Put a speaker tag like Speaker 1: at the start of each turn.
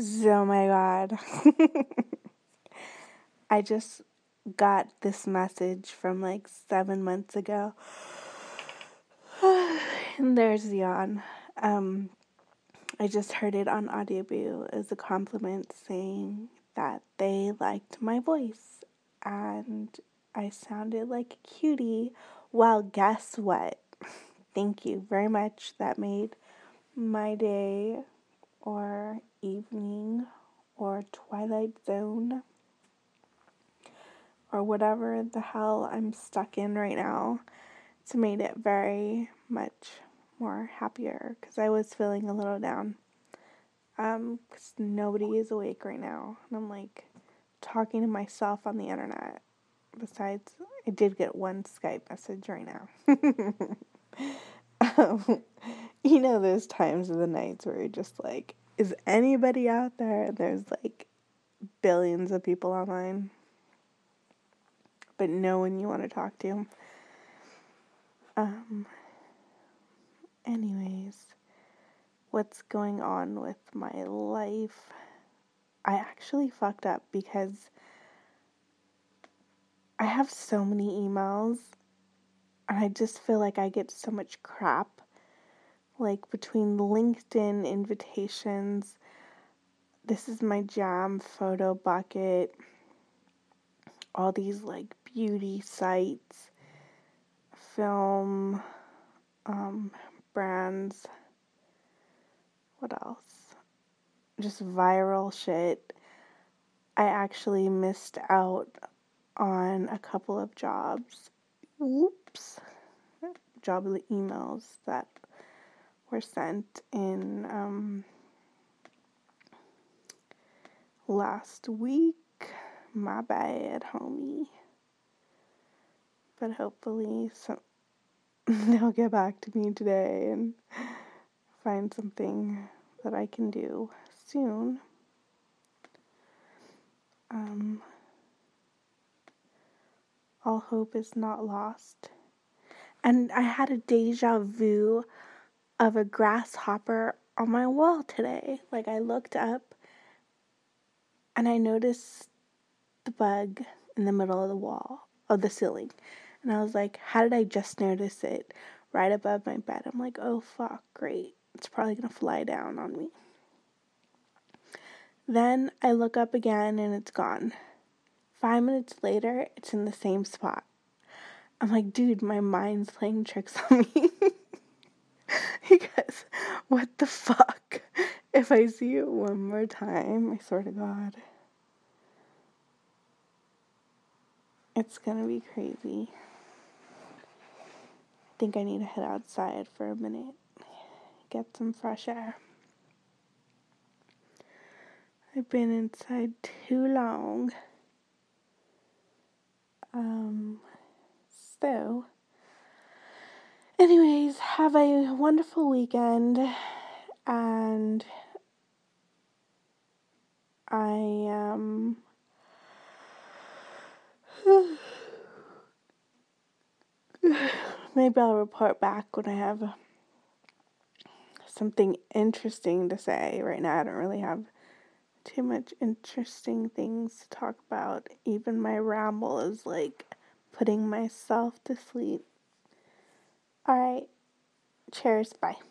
Speaker 1: Oh my God. I just got this message from like 7 months ago. And there's Zion. I just heard it on Audioboo as a compliment saying that they liked my voice and I sounded like a cutie. Well, guess what? Thank you very much. That made my day or evening or Twilight Zone or whatever the hell I'm stuck in right now. It's made it very much more happier because I was feeling a little down. Because nobody is awake right now. And I'm like talking to myself on the internet. Besides, I did get one Skype message right now. You know those times of the nights where you're just like, is anybody out there? And there's like billions of people online, but no one you want to talk to. Anyways, what's going on with my life? I actually fucked up because I have so many emails and I just feel like I get so much crap. Like between LinkedIn invitations, this is my jam photo bucket, all these like beauty sites, film, brands, what else? Just viral shit. I actually missed out on a couple of jobs. Whoops. Job emails that were sent in last week. My bad, homie. But hopefully they'll get back to me today and find something that I can do soon. All hope is not lost. And I had a deja vu of a grasshopper on my wall today. Like I looked up and I noticed the bug in the middle of the wall, of the ceiling. And I was like, how did I just notice it right above my bed? I'm like, oh fuck, great. It's probably gonna fly down on me. Then I look up again and it's gone. 5 minutes later, it's in the same spot. I'm like, dude, my mind's playing tricks on me. Because what the fuck? If I see it one more time, I swear to God, it's gonna be crazy. I think I need to head outside for a minute, get some fresh air. I've been inside too long. So, anyways, have a wonderful weekend, and I maybe I'll report back when I have something interesting to say. Right now I don't really have too much interesting things to talk about. Even my ramble is like putting myself to sleep. Alright, cheers, bye.